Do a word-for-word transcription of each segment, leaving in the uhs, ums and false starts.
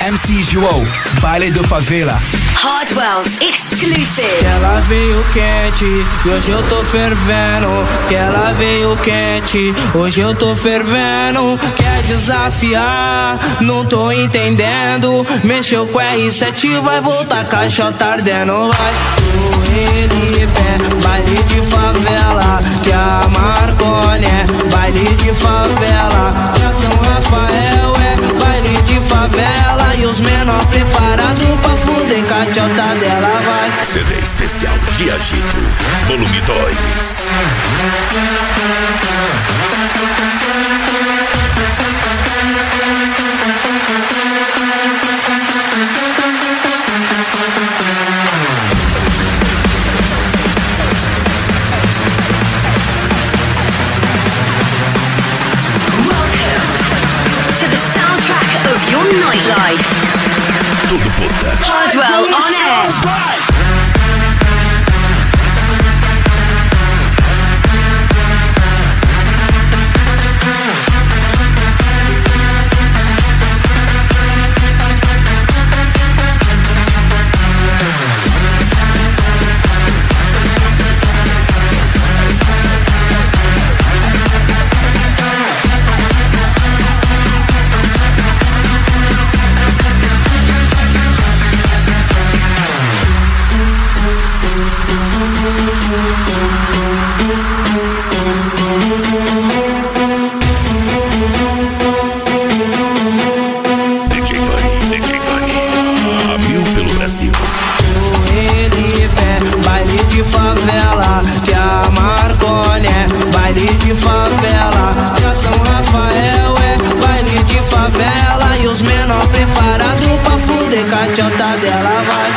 M C João, baile do favela. Hardwell's exclusive. Que ela veio quente e hoje eu tô fervendo. Que ela veio quente, hoje eu tô fervendo. Quer desafiar, não tô entendendo. Mexeu com R sete, vai voltar caixota ardendo. Vai o ele pé, baile de favela. Que a Marconi é baile de favela. Que a São Rafael é baile de favela. E os menor preparados pra fuder caixota dela, vai. C D especial de Agito, volume dois. Your nightlife. Tudo puta. Hardwell on air. Favela, que a Marconi é baile de favela. Que a São Rafael é baile de favela. E os menor preparados pra fuder caixota dela, vai.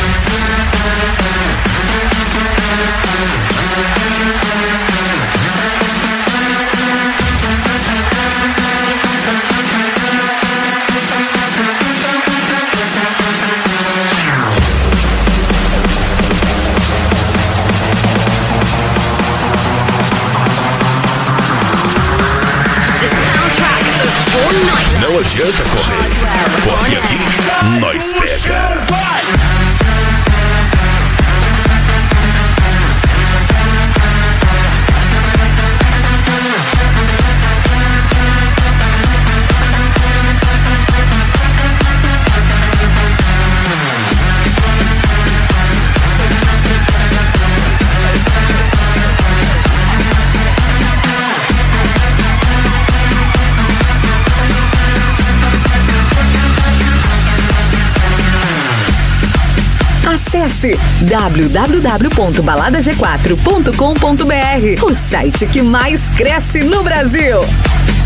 Não adianta correr, porque aqui nós pega. Acesse w w w ponto balada g quatro ponto com ponto b r, o site que mais cresce no Brasil.